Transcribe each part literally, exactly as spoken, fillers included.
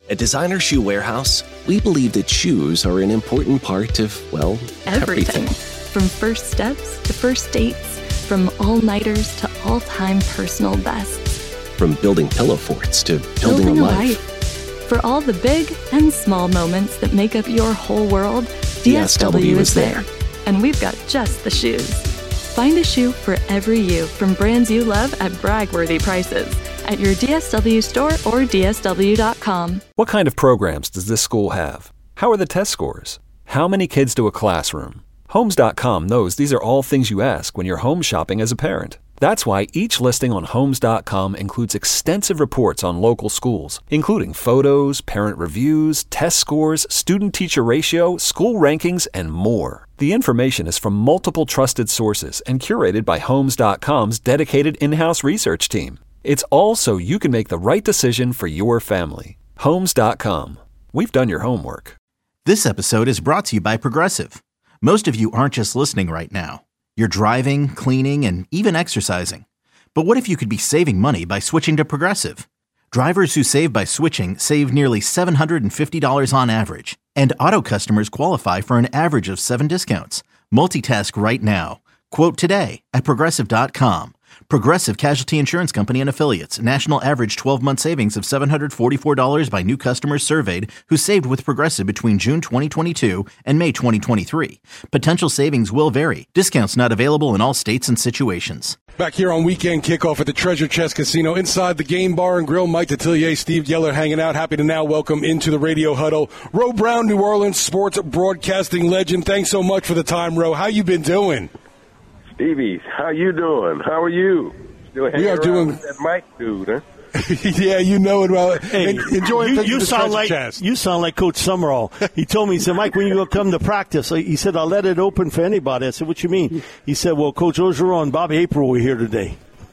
At Designer Shoe Warehouse, we believe that shoes are an important part of, well, everything. everything. From first steps to first dates, from all-nighters to all-time personal bests. From building pillow forts to building, Building a a life. life. For all the big and small moments that make up your whole world, D S W is there. And we've got just the shoes. Find a shoe for every you from brands you love at brag-worthy prices at your D S W store or D S W dot com. What kind of programs does this school have? How are the test scores? How many kids do a classroom? Homes dot com knows these are all things you ask when you're home shopping as a parent. That's why each listing on Homes dot com includes extensive reports on local schools, including photos, parent reviews, test scores, student-teacher ratio, school rankings, and more. The information is from multiple trusted sources and curated by Homes dot com's dedicated in-house research team. It's all so you can make the right decision for your family. Homes dot com. We've done your homework. This episode is brought to you by Progressive. Most of you aren't just listening right now. You're driving, cleaning, and even exercising. But what if you could be saving money by switching to Progressive? Drivers who save by switching save nearly seven hundred fifty dollars on average. And auto customers qualify for an average of seven discounts. Multitask right now. Quote today at Progressive dot com. Progressive Casualty Insurance Company and Affiliates. National average twelve-month savings of seven hundred forty-four dollars by new customers surveyed who saved with Progressive between June twenty twenty-two and May twenty twenty-three. Potential savings will vary. Discounts not available in all states and situations. Back here on Weekend Kickoff at the Treasure Chest Casino inside the Game Bar and Grill. Mike Detillier, Steve Yeller hanging out. Happy to now welcome into the radio huddle Ro Brown, New Orleans sports broadcasting legend. Thanks so much for the time, Ro. How you been doing? Stevie, how you doing? How are you? Still hanging we are around doing with that Mike dude, huh? Yeah, you know it well. Hey, enjoying you, you the sound like chest. you sound like Coach Summerall. He told me, he said, Mike, when you come to practice, he said, I'll let it open for anybody. I said, what you mean? He said, well, Coach Ogeron and Bobby April were here today.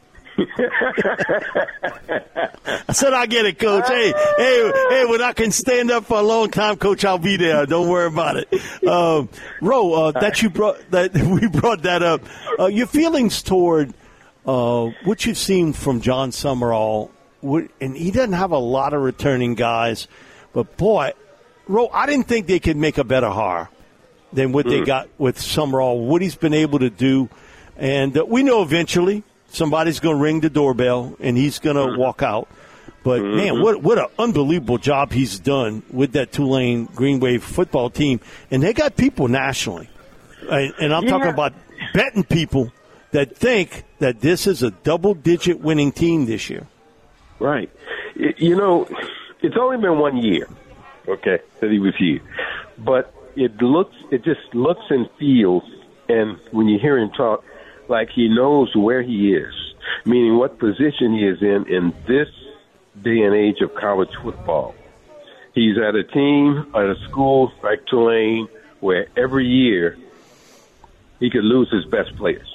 I said, I get it, Coach. Hey, hey, hey, when I can stand up for a long time, Coach, I'll be there. Don't worry about it. Um, Ro, uh, that you brought, that we brought that up. Uh, your feelings toward uh, what you've seen from John Summerall, and he doesn't have a lot of returning guys, but boy, Ro, I didn't think they could make a better hire than what mm. they got with Summerall. What he's been able to do, and uh, we know eventually somebody's going to ring the doorbell, and he's going to mm-hmm. walk out. But, mm-hmm. man, what what an unbelievable job he's done with that Tulane Green Wave football team. And they got people nationally. And, and I'm yeah. talking about betting people that think that this is a double-digit winning team this year. Right. You know, it's only been one year, okay, that he was here. But it looks, it just looks and feels, and when you hear him talk, like he knows where he is, meaning what position he is in in this day and age of college football. He's at a team, at a school like Tulane, where every year he could lose his best players.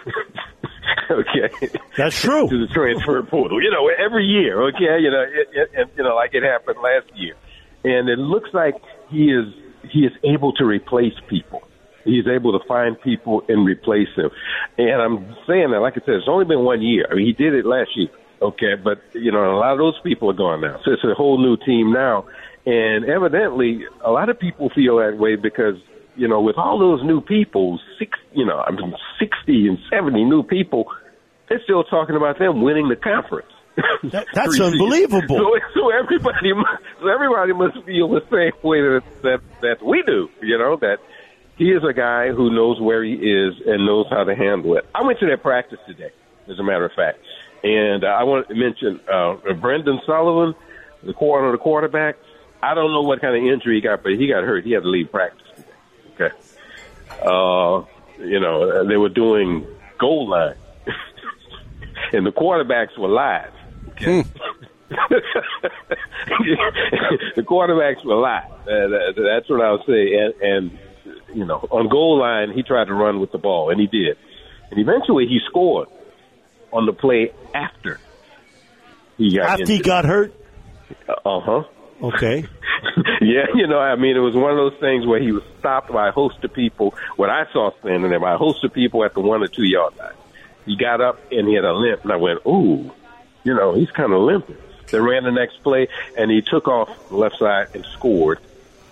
Okay, that's true. To the transfer portal, you know, every year. Okay, you know, it, it, and you know, like it happened last year, and it looks like he is he is able to replace people. He's able to find people and replace them. And I'm saying that, like I said, it's only been one year. I mean, he did it last year, okay? But, you know, a lot of those people are gone now. So it's a whole new team now. And evidently, a lot of people feel that way because, you know, with all those new people, six, you know, I mean, sixty and seventy new people, they're still talking about them winning the conference. That, that's unbelievable. So, so everybody, must, so everybody must feel the same way that, that that we do, you know, that he is a guy who knows where he is and knows how to handle it. I went to that practice today, as a matter of fact. And uh, I want to mention uh, Brendan Sullivan, the quarter, the quarterback. I don't know what kind of injury he got, but he got hurt. He had to leave practice today. Okay. Uh, you know, they were doing goal line. And the quarterbacks were live. Okay. The quarterbacks were live. Uh, that's what I would say. And, and you know, on goal line, he tried to run with the ball, and he did. And eventually he scored on the play after he got After injured. he got hurt? Uh-huh. Okay. Yeah, you know, I mean, it was one of those things where he was stopped by a host of people, what I saw standing there, by a host of people at the one or two yard line. He got up, and he had a limp, and I went, ooh, you know, he's kind of limping. They ran the next play, and he took off the left side and scored,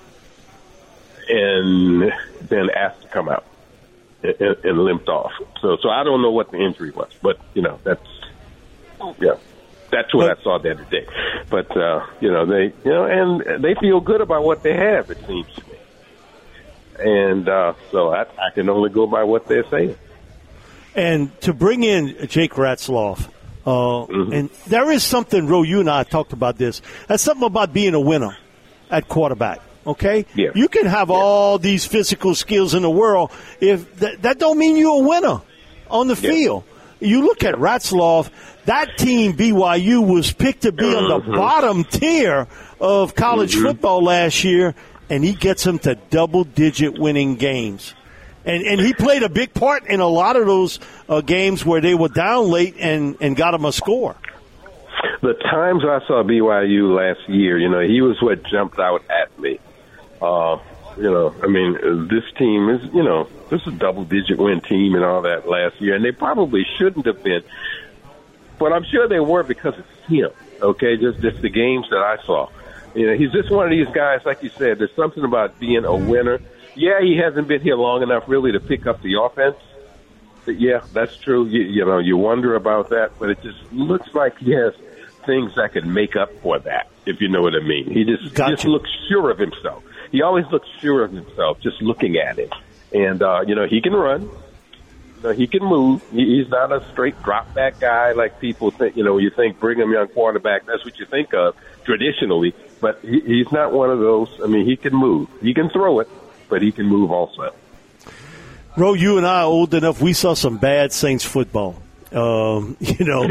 and then asked to come out and, and, and limped off. So, so I don't know what the injury was, but you know that's yeah, that's what I saw the other day. But uh, you know they, you know, and they feel good about what they have. It seems to me, and uh, so I, I can only go by what they're saying. And to bring in Jake Ratzloff. Uh, mm-hmm. And there is something, Ro, you and I talked about this. That's something about being a winner at quarterback, okay? Yeah. You can have yeah. all these physical skills in the world. If th- that don't mean you're a winner on the yeah. field. You look at Ratzloff, that team, B Y U, was picked to be mm-hmm. on the bottom tier of college mm-hmm. football last year, and he gets them to double-digit winning games. And and he played a big part in a lot of those uh, games where they were down late and, and got him a score. The times I saw B Y U last year, you know, he was what jumped out at me. Uh, you know, I mean, this team is, you know, this is a double-digit win team and all that last year, and they probably shouldn't have been. But I'm sure they were because it's him, okay, just, just the games that I saw. You know, he's just one of these guys, like you said, there's something about being a winner. Yeah, he hasn't been here long enough really to pick up the offense. But yeah, that's true. You, you know, you wonder about that, but it just looks like he has things that can make up for that, if you know what I mean. He just, gotcha. he just looks sure of himself. He always looks sure of himself just looking at him. And, uh, you know, he can run. You know, he can move. He, he's not a straight drop-back guy like people think. You know, you think Brigham Young quarterback, that's what you think of traditionally. But he, he's not one of those. I mean, he can move. He can throw it. But he can move also. Ro, you and I are old enough. We saw some bad Saints football. Um, you know,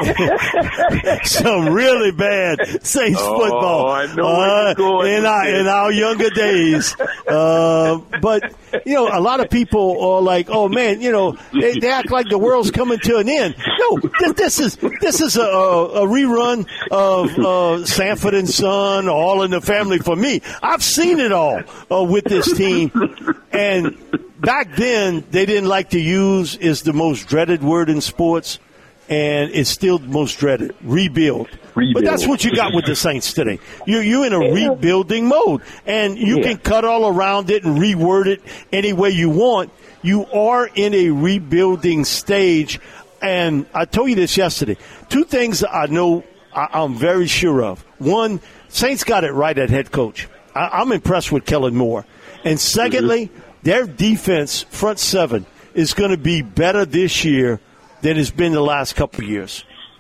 some really bad Saints oh, football I know uh, going in our in our younger days. Uh, but you know, a lot of people are like, "Oh man, you know, they, they act like the world's coming to an end." No, this, this is this is a, a rerun of uh, Sanford and Son, All in the Family. For me, I've seen it all uh, with this team, and. Back then, they didn't like to use is the most dreaded word in sports, and it's still the most dreaded, rebuild. rebuild. But that's what you got with the Saints today. You're, you're in a yeah. rebuilding mode, and you yeah. can cut all around it and reword it any way you want. You are in a rebuilding stage, and I told you this yesterday. Two things I know I, I'm very sure of. One, Saints got it right at head coach. I, I'm impressed with Kellen Moore. And secondly, mm-hmm. their defense, front seven, is going to be better this year than it's been the last couple of years.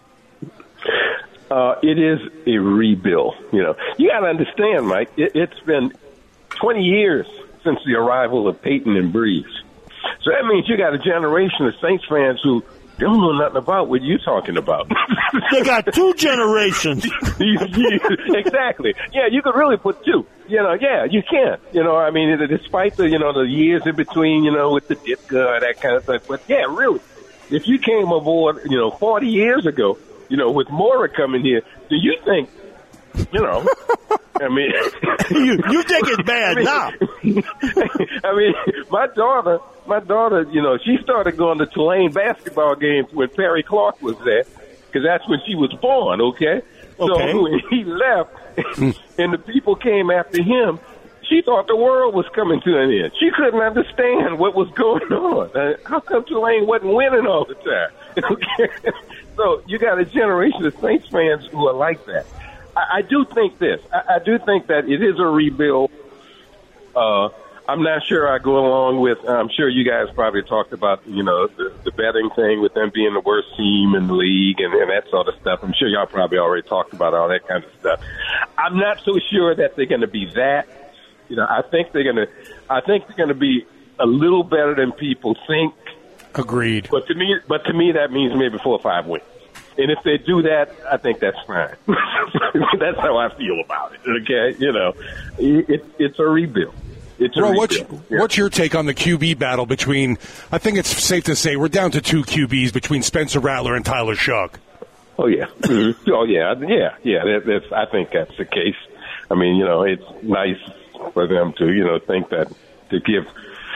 Uh, it is a rebuild. You know, you got to understand, Mike. It, it's been twenty years since the arrival of Peyton and Breeze. So that means you got a generation of Saints fans who don't know nothing about what you're talking about. They got two generations. Exactly. Yeah, you could really put two. You know, yeah, you can. You know, I mean, despite the, you know, the years in between, you know, with the Ditka, that kind of stuff. But, yeah, really, if you came aboard, you know, forty years ago, you know, with Mora coming here, do you think, you know, I mean. you, you think it's bad I mean, now. I mean, my daughter, my daughter, you know, she started going to Tulane basketball games when Perry Clark was there, because that's when she was born, okay? Okay. So when he left and the people came after him, she thought the world was coming to an end. She couldn't understand what was going on. Uh, how come Tulane wasn't winning all the time? Okay? So you got a generation of Saints fans who are like that. I, I do think this. I, I do think that it is a rebuild. Uh, I'm not sure I go along with, I'm sure you guys probably talked about, you know, the, the betting thing with them being the worst team in the league and, and that sort of stuff. I'm sure y'all probably already talked about all that kind of stuff. I'm not so sure that they're going to be that. You know, I think they're going to, I think they're going to be a little better than people think. Agreed. But to me, but to me, that means maybe four or five wins. And if they do that, I think that's fine. That's how I feel about it. Okay, you know, it, it's a rebuild. It's Bro, a what's, rebuild. Yeah. what's your take on the Q B battle between? I think it's safe to say we're down to two Q Bs between Spencer Rattler and Tyler Shough. Oh yeah, mm-hmm. oh yeah, yeah, yeah. That, that's. I think that's the case. I mean, you know, it's nice for them to, you know, think that to give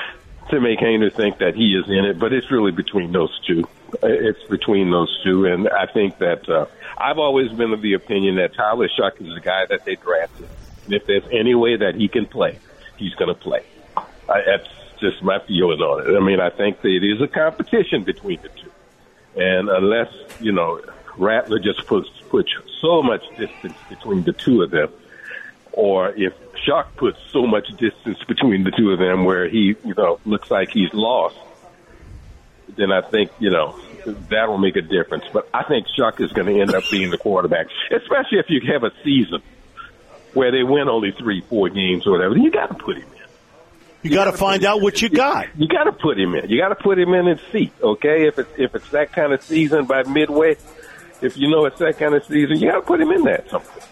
to make Haener think that he is in it, but it's really between those two. It's between those two, and I think that uh, I've always been of the opinion that Tyler Shough is the guy that they drafted. And if there's any way that he can play, he's going to play. I, that's just my feeling on it. I mean, I think that it is a competition between the two. And unless, you know, Rattler just puts, puts so much distance between the two of them, or if Shough puts so much distance between the two of them where he, you know, looks like he's lost, then I think, you know, that will make a difference. But I think Shough is going to end up being the quarterback, especially if you have a season where they win only three, four games or whatever. You got to put him in. You, you got to find out what you got. You, you got to put him in. You got to put him in his seat, okay? If it's if it's that kind of season by midway, if you know it's that kind of season, you got to put him in there something.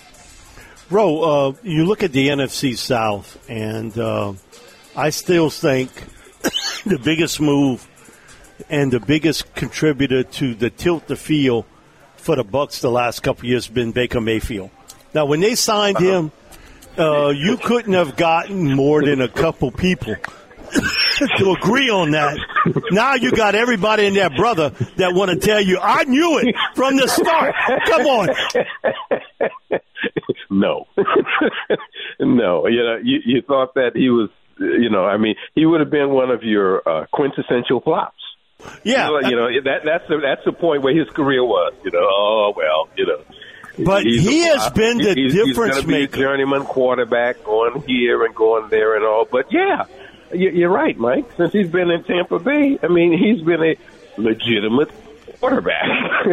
Ro, uh, you look at the N F C South, and uh, I still think the biggest move and the biggest contributor to the tilt the field for the Bucs the last couple of years has been Baker Mayfield. Now, when they signed him, uh, you couldn't have gotten more than a couple people to agree on that. Now you got everybody and their brother that want to tell you, I knew it from the start. Come on. No. No. You know, you, you thought that he was, you know, I mean, he would have been one of your uh, quintessential flops. Yeah. You know, you know that, that's, the, that's the point where his career was, you know, oh, well, you know. But he has been the he's, difference he's be maker. A journeyman quarterback going here and going there and all. But, yeah, you're right, Mike. Since he's been in Tampa Bay, I mean, he's been a legitimate quarterback.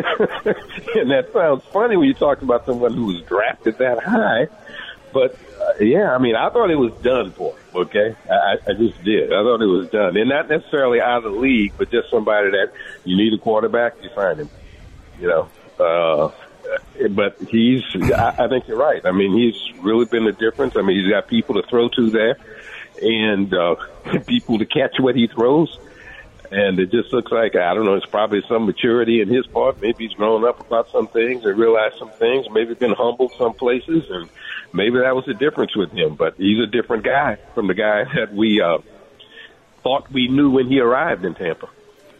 And that sounds funny when you talk about someone who was drafted that high. But, uh, yeah, I mean, I thought it was done for him, okay? I, I just did. I thought it was done. And not necessarily out of the league, but just somebody that you need a quarterback, you find him, you know. Uh, but he's, I, I think you're right. I mean, he's really been the difference. I mean, he's got people to throw to there and uh, people to catch what he throws. And it just looks like, I don't know, it's probably some maturity in his part. Maybe he's grown up about some things and realized some things. Maybe been humbled some places, and maybe that was the difference with him. But he's a different guy from the guy that we uh, thought we knew when he arrived in Tampa.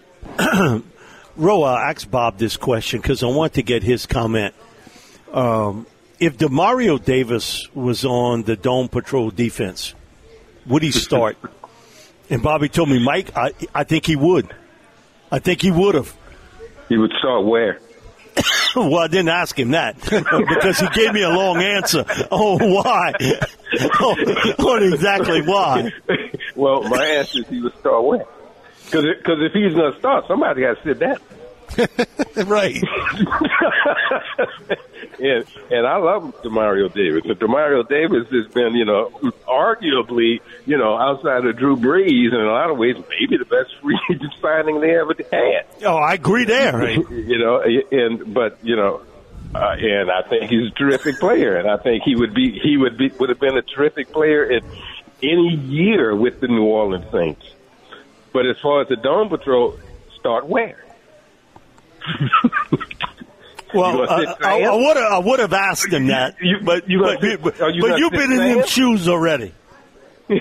Ro, I asked Bob this question because I want to get his comment. Um, if DeMario Davis was on the Dome Patrol defense, would he start? And Bobby told me, Mike, I, I think he would. I think he would have. He would start where? Well, I didn't ask him that because he gave me a long answer. Oh, why? Oh, on exactly why. Well, my answer is he would start where? Because if he's going to start, somebody got to sit down. Right. and and I love DeMario Davis. But DeMario Davis has been, you know, arguably, you know, outside of Drew Brees in a lot of ways, maybe the best free agent signing they ever had. Oh, I agree there. Right? You know, and but you know, uh, and I think he's a terrific player, and I think he would be he would be would have been a terrific player in any year with the New Orleans Saints. But as far as the Dome Patrol, start where? Well, uh, I, I would have I would have asked him that, you, but you but, sit, but, you but you've been in them shoes already. You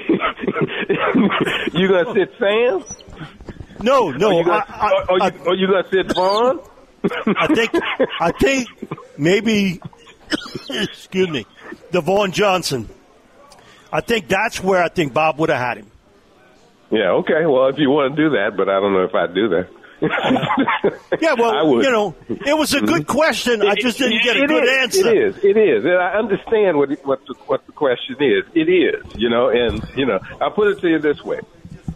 gonna sit Sam? No, no. Are you gonna, I, I, are you, are you gonna sit Vaughn? I think I think maybe excuse me, Devon Johnson. I think that's where I think Bob would have had him. Yeah, okay. Well, if you want to do that, but I don't know if I'd do that. Yeah, well, I would. You know, it was a good question. I just didn't get a it good is, answer. It is. It is. And I understand what what the, what the question is. It is. You know, and you know, I'll put it to you this way: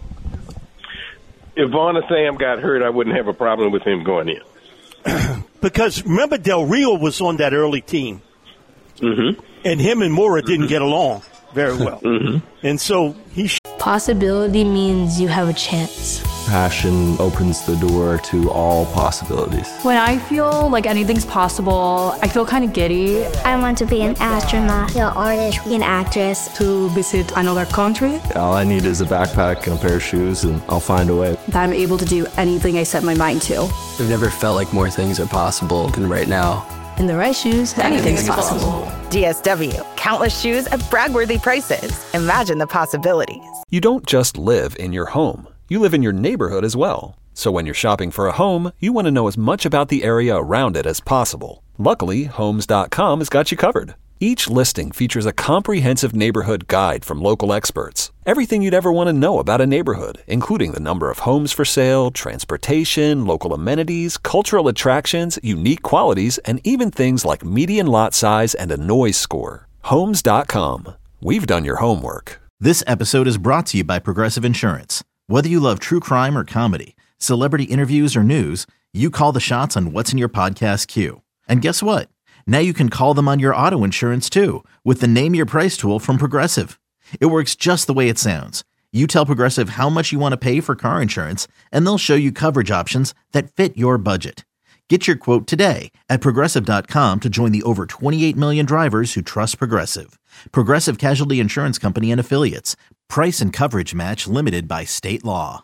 if Vaughn or Sam got hurt, I wouldn't have a problem with him going in. Because remember, Del Rio was on that early team, mm-hmm. and him and Mora didn't get along very well, mm-hmm. and so he. Sh- Possibility means you have a chance. Passion opens the door to all possibilities. When I feel like anything's possible, I feel kind of giddy. I want to be an astronaut, an artist, an actress. To visit another country. All I need is a backpack and a pair of shoes, and I'll find a way. That I'm able to do anything I set my mind to. I've never felt like more things are possible than right now. In the right shoes, anything's, anything's possible. possible. D S W. Countless shoes at brag-worthy prices. Imagine the possibilities. You don't just live in your home. You live in your neighborhood as well. So when you're shopping for a home, you want to know as much about the area around it as possible. Luckily, Homes dot com has got you covered. Each listing features a comprehensive neighborhood guide from local experts. Everything you'd ever want to know about a neighborhood, including the number of homes for sale, transportation, local amenities, cultural attractions, unique qualities, and even things like median lot size and a noise score. Homes dot com. We've done your homework. This episode is brought to you by Progressive Insurance. Whether you love true crime or comedy, celebrity interviews or news, you call the shots on what's in your podcast queue. And guess what? Now you can call them on your auto insurance too with the Name Your Price tool from Progressive. It works just the way it sounds. You tell Progressive how much you want to pay for car insurance, and they'll show you coverage options that fit your budget. Get your quote today at Progressive dot com to join the over twenty-eight million drivers who trust Progressive. Progressive Casualty Insurance Company and Affiliates. Price and coverage match limited by state law.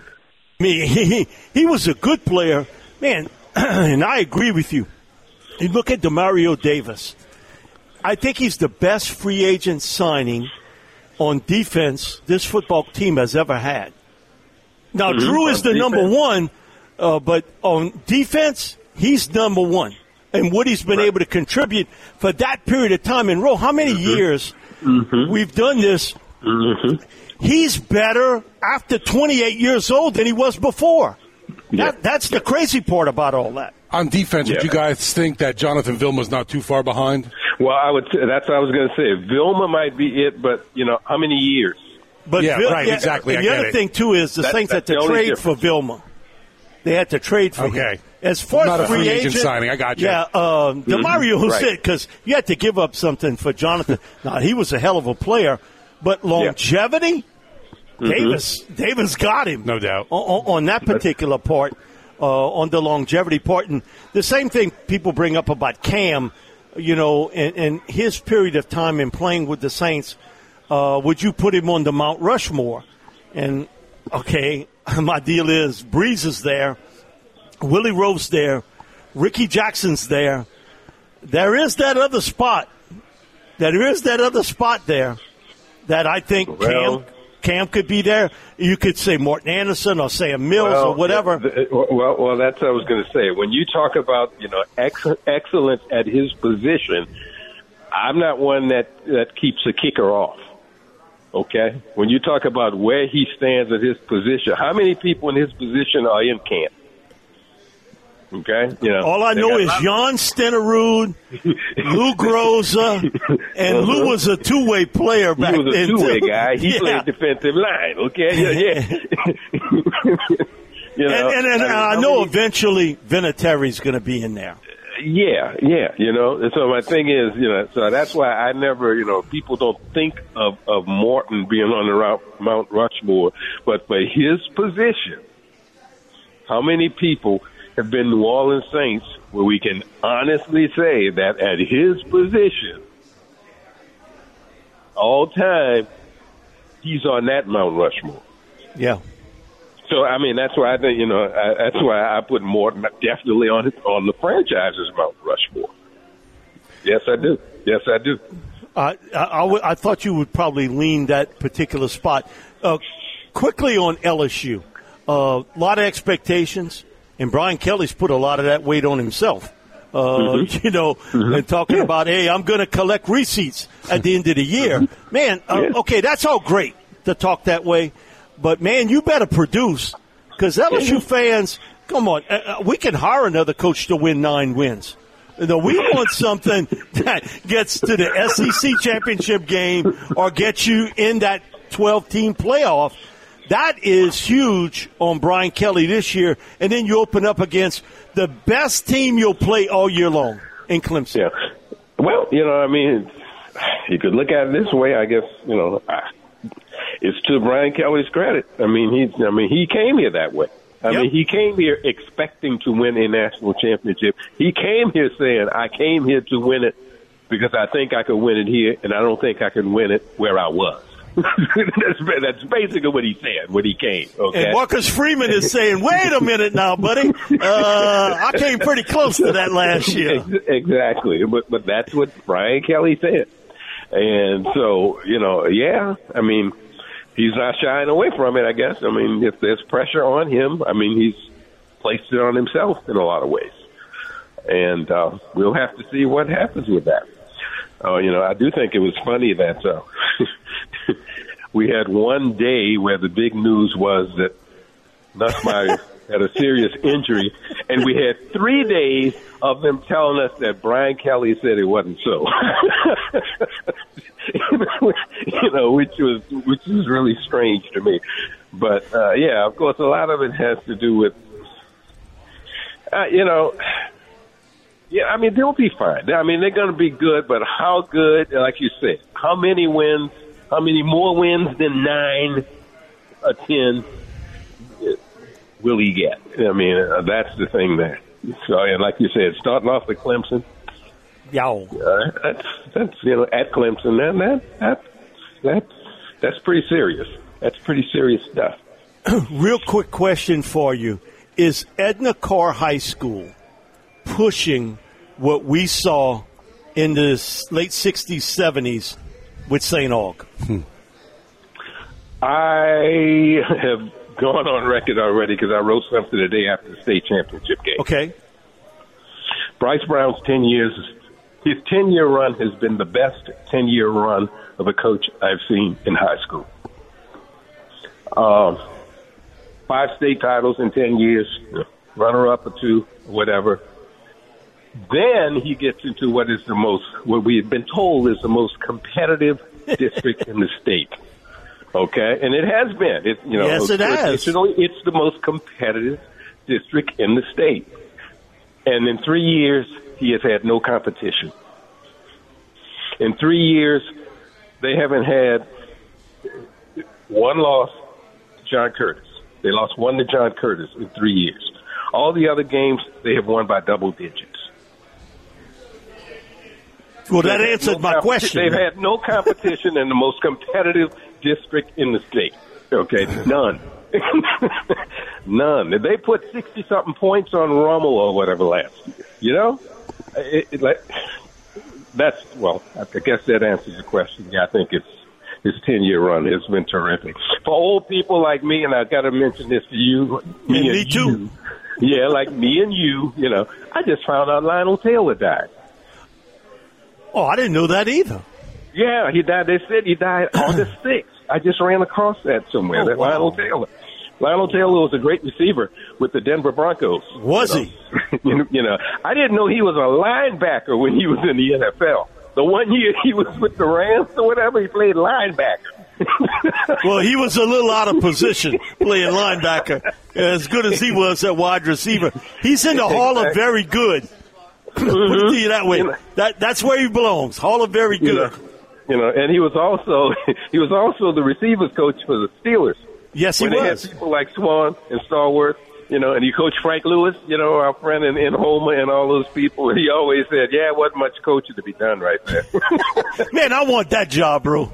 Me, he, he was a good player, man, and I agree with you. You look at DeMario Davis. I think he's the best free agent signing on defense this football team has ever had. Now, mm-hmm. Drew is the defense. number one, uh, but on defense, he's number one. And what he's been right. able to contribute for that period of time in row, how many mm-hmm. years mm-hmm. we've done this, mm-hmm. he's better after twenty-eight years old than he was before. Yeah. That, that's the crazy part about all that. On defense, yeah. Did you guys think that Jonathan Vilma's not too far behind? Well, I would. Say, that's what I was going to say. Vilma might be it, but you know, how many years? But yeah, Vil- right, yeah, exactly. And the other it. thing too is the that, Saints had to trade difference. for Vilma. They had to trade for okay. him. As far not as a free agent, agent signing, I got you. Yeah, um, mm-hmm. DeMario who right. said because you had to give up something for Jonathan. Now he was a hell of a player, but longevity, yeah. Davis, mm-hmm. Davis got him, no doubt, on, on that particular part. Uh, on the longevity part. And the same thing people bring up about Cam, you know, and, and his period of time in playing with the Saints, uh, would you put him on the Mount Rushmore? And, okay, my deal is Breeze is there, Willie Rowe's there, Ricky Jackson's there. There is that other spot. There is that other spot there that I think well, Cam Cam could be there. You could say Morton Anderson or say a Mills well, or whatever. Well, well, that's what I was going to say. When you talk about, you know, ex- excellence at his position, I'm not one that, that keeps a kicker off. Okay? When you talk about where he stands at his position, how many people in his position are in camp? Okay, you know, all I know is Jan Stenerud, Lou Groza, and uh-huh. Lou was a two-way player back then. He was a two-way too. guy. He yeah. played defensive line. Okay, yeah, yeah. you know, and, and, and I, I know eventually Vinatieri's going to be in there. Yeah, yeah, you know. And so my thing is, you know, so that's why I never, you know, people don't think of of Morton being on the Mount Rushmore, but for his position, how many people have been New Orleans Saints where we can honestly say that at his position, all time, he's on that Mount Rushmore. Yeah. So, I mean, that's why I think, you know, I, that's why I put Morton definitely on on the franchise's Mount Rushmore. Yes, I do. Yes, I do. Uh, I, I, w- I thought you would probably lean that particular spot. Uh, quickly on L S U, a uh, lot of expectations. And Brian Kelly's put a lot of that weight on himself, uh, mm-hmm. you know, mm-hmm. and talking yeah. about, hey, I'm going to collect receipts at the end of the year. Mm-hmm. Man, uh, yeah. okay, that's all great to talk that way. But, man, you better produce because L S U fans, come on, uh, we can hire another coach to win nine wins. You know, we want something that gets to the S E C championship game or gets you in that twelve-team playoff. That is huge on Brian Kelly this year. And then you open up against the best team you'll play all year long in Clemson. Yeah. Well, you know, I mean, you could look at it this way. I guess, you know, it's to Brian Kelly's credit. I mean, he, I mean, he came here that way. I yep. mean, he came here expecting to win a national championship. He came here saying, I came here to win it because I think I could win it here, and I don't think I can win it where I was. that's, that's basically what he said when he came. Okay? And Marcus Freeman is saying, wait a minute now, buddy. Uh, I came pretty close to that last year. Exactly. But, but that's what Brian Kelly said. And so, you know, yeah, I mean, he's not shying away from it, I guess. I mean, if there's pressure on him, I mean, he's placed it on himself in a lot of ways. And uh, we'll have to see what happens with that. Uh, you know, I do think it was funny that uh, we had one day where the big news was that Nussmeier had a serious injury, and we had three days of them telling us that Brian Kelly said it wasn't so. You know, which was which was really strange to me. But uh, yeah, of course, a lot of it has to do with, uh, you know. Yeah, I mean, they'll be fine. I mean, they're going to be good, but how good, like you said, how many wins, how many more wins than nine or ten will he get? I mean, uh, that's the thing there. So, and like you said, starting off with Clemson. Yeah. Uh, that's, that's, you know, at Clemson, man, that, that, that, that's pretty serious. That's pretty serious stuff. Real quick question for you. Is Edna Karr High School pushing what we saw in the late sixties, seventies with Saint Aug? Hmm. I have gone on record already because I wrote something the day after the state championship game. Okay. Bryce Brown's ten years, his ten-year run has been the best ten-year run of a coach I've seen in high school. Um, five state titles in ten years, runner-up or two, whatever. Then he gets into what is the most, what we have been told is the most competitive district in the state. Okay, and it has been. It, you know, yes, it has. It's the most competitive district in the state. And in three years, he has had no competition. In three years, they haven't had one loss to John Curtis. They lost one to John Curtis in three years. All the other games, they have won by double digits. Well, that answered my question. They've had no competition in the most competitive district in the state. Okay, none. None. They put sixty-something points on Rommel or whatever last year. You know? It, it, like, that's, well, I guess that answers the question. Yeah, I think it's his ten-year run has been terrific. For old people like me, and I've got to mention this to you, me and, and me you, too. Yeah, like me and you, you know, I just found out Lionel Taylor died. Oh, I didn't know that either. Yeah, he died. They said he died August sixth. I just ran across that somewhere, oh, that wow. Lionel Taylor. Lionel Taylor was a great receiver with the Denver Broncos. Was you know? he? You know, I didn't know he was a linebacker when he was in the N F L. The one year he was with the Rams or whatever, he played linebacker. Well, he was a little out of position playing linebacker, as good as he was at wide receiver. He's in the Hall of Very Good. Mm-hmm. Put it to you that way. You know, that that's where he belongs. Hall of Very Good. You know, you know, and he was also he was also the receivers coach for the Steelers. Yes, he when was. They had people like Swan and Stallworth, you know, and he coached Frank Lewis, you know, our friend in, in Homer and all those people. He always said, "Yeah, it wasn't much coaching to be done right there." Man, I want that job, bro.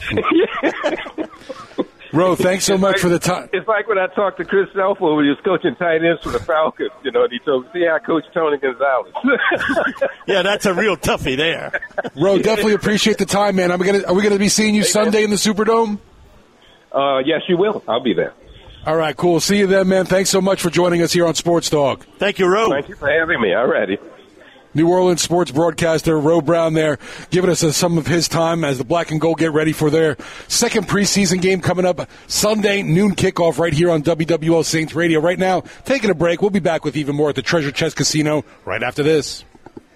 Ro, thanks so much like, for the time. It's like when I talked to Chris Selfo when he was coaching tight ends for the Falcons, you know, and he told me, see, I coach Tony Gonzalez. Yeah, that's a real toughie there. Ro, definitely appreciate the time, man. Are we gonna, are we going to be seeing you hey, Sunday man. in the Superdome? Uh, yes, you will. I'll be there. All right, cool. See you then, man. Thanks so much for joining us here on Sports Dog. Thank you, Ro. Thank you for having me. All righty. New Orleans sports broadcaster Ro Brown there, giving us a, some of his time as the Black and Gold get ready for their second preseason game coming up Sunday, noon kickoff right here on W W L Saints Radio. Right now, taking a break. We'll be back with even more at the Treasure Chest Casino right after this.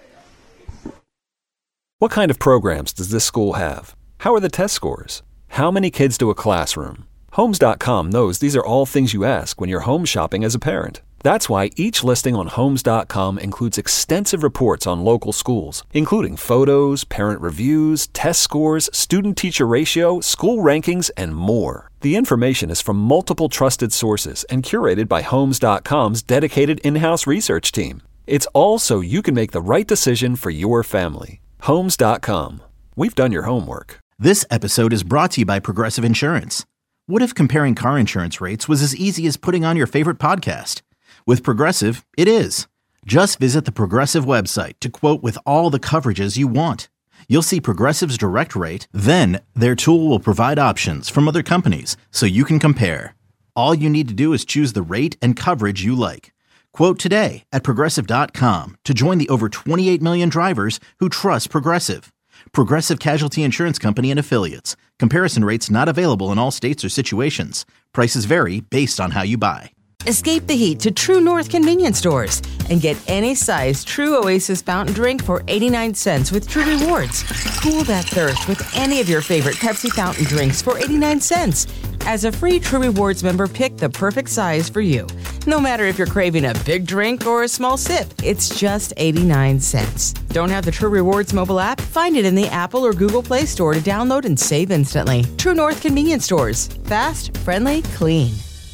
What kind of programs does this school have? How are the test scores? How many kids do a classroom? Homes dot com knows these are all things you ask when you're home shopping as a parent. That's why each listing on Homes dot com includes extensive reports on local schools, including photos, parent reviews, test scores, student-teacher ratio, school rankings, and more. The information is from multiple trusted sources and curated by Homes dot com's dedicated in-house research team. It's all so you can make the right decision for your family. Homes dot com. We've done your homework. This episode is brought to you by Progressive Insurance. What if comparing car insurance rates was as easy as putting on your favorite podcast? With Progressive, it is. Just visit the Progressive website to quote with all the coverages you want. You'll see Progressive's direct rate, then their tool will provide options from other companies so you can compare. All you need to do is choose the rate and coverage you like. Quote today at Progressive dot com to join the over twenty-eight million drivers who trust Progressive. Progressive Casualty Insurance Company and Affiliates. Comparison rates not available in all states or situations. Prices vary based on how you buy. Escape the heat to True North convenience stores and get any size True Oasis fountain drink for eighty-nine cents with True Rewards. Cool that thirst with any of your favorite Pepsi fountain drinks for eighty-nine cents. As a free True Rewards member, pick the perfect size for you. No matter if you're craving a big drink or a small sip, it's just eighty-nine cents. Don't have the True Rewards mobile app? Find it in the Apple or Google Play Store to download and save instantly. True North convenience stores. Fast, friendly, clean.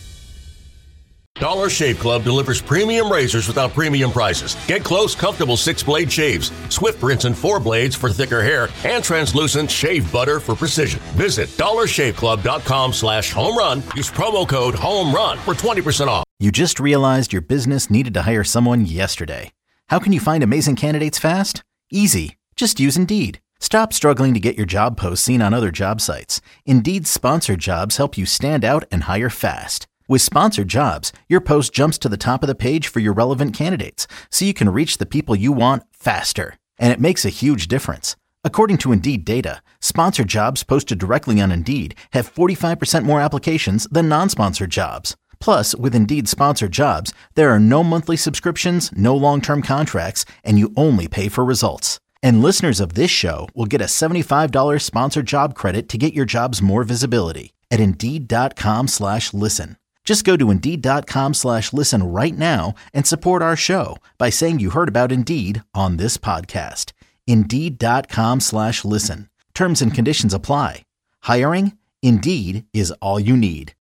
Dollar Shave Club delivers premium razors without premium prices. Get close, comfortable six-blade shaves, swift rinse and four blades for thicker hair, and translucent shave butter for precision. Visit dollar shave club dot com slash home run. Use promo code HOMERUN for twenty percent off. You just realized your business needed to hire someone yesterday. How can you find amazing candidates fast? Easy. Just use Indeed. Stop struggling to get your job posts seen on other job sites. Indeed's sponsored jobs help you stand out and hire fast. With sponsored jobs, your post jumps to the top of the page for your relevant candidates, so you can reach the people you want faster. And it makes a huge difference. According to Indeed data, sponsored jobs posted directly on Indeed have forty-five percent more applications than non-sponsored jobs. Plus, with Indeed sponsored jobs, there are no monthly subscriptions, no long-term contracts, and you only pay for results. And listeners of this show will get a seventy-five dollars sponsored job credit to get your jobs more visibility at Indeed dot com slash listen. Just go to Indeed dot com slash listen right now and support our show by saying you heard about Indeed on this podcast. Indeed dot com slash listen. Terms and conditions apply. Hiring? Indeed is all you need.